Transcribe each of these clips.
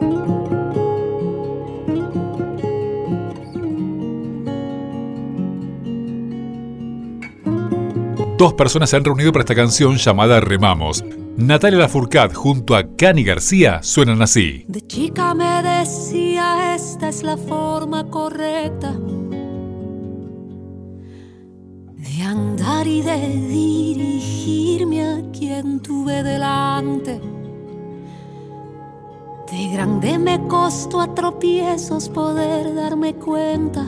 Dos personas se han reunido para esta canción llamada Remamos. Natalia Lafourcade junto a Cani García suenan así. De chica me decía, esta es la forma correcta de andar y de dirigirme a quien tuve delante. De grande me costó a tropiezos poder darme cuenta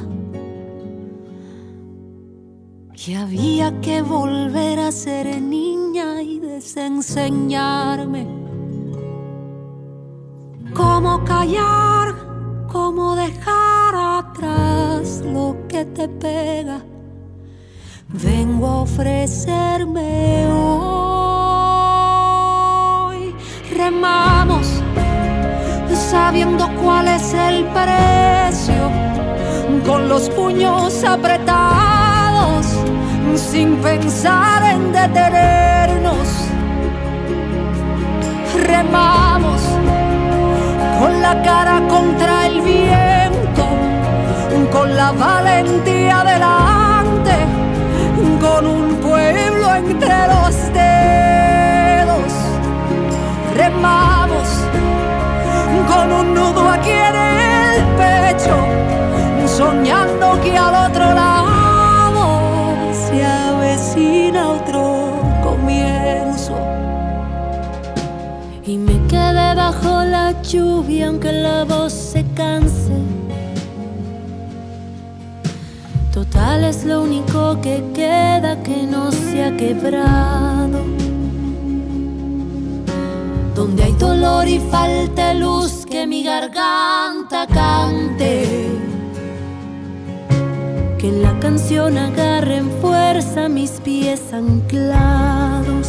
que había que volver a ser niña y desenseñarme cómo callar, cómo dejar atrás lo que te pega. Vengo a ofrecerme hoy. Remamos sabiendo cuál es el precio, con los puños apretados, sin pensar en detenernos. Remamos con la cara contra el viento, con la valentía delante, con un pueblo entre los dedos. Remamos con un nudo aquí en el pecho, soñando que al otro lado se avecina otro comienzo. Y me quedé bajo la lluvia aunque la voz se canse. Total es lo único que queda que no se ha quebrado. Donde hay dolor y falta luz, que mi garganta cante. Que en la canción agarren fuerza mis pies anclados.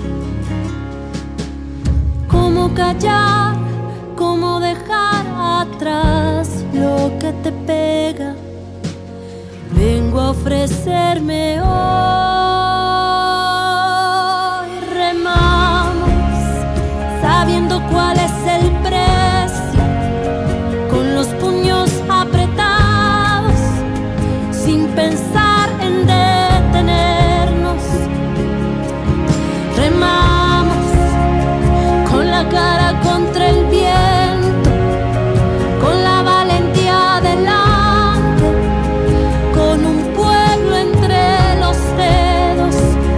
Cómo callar, cómo dejar atrás lo que te pega. Vengo a ofrecerme hoy. Remamos sabiendo cuál es el precio, con los puños apretados, sin pensar en detenernos. Remamos con la cara contra el viento, con la valentía delante, con un pueblo entre los dedos.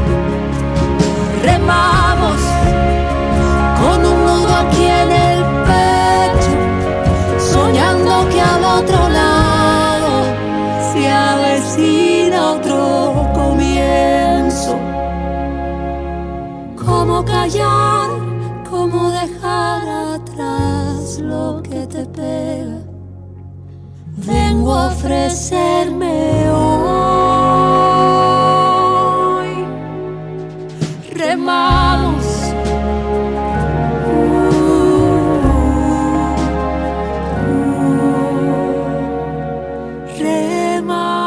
Remamos con un nudo aquí en el pecho, soñando que al otro lado se avecina otro comienzo. Cómo callar, cómo dejar atrás lo que te pega. Vengo a ofrecerme hoy. Remamos. Remamos.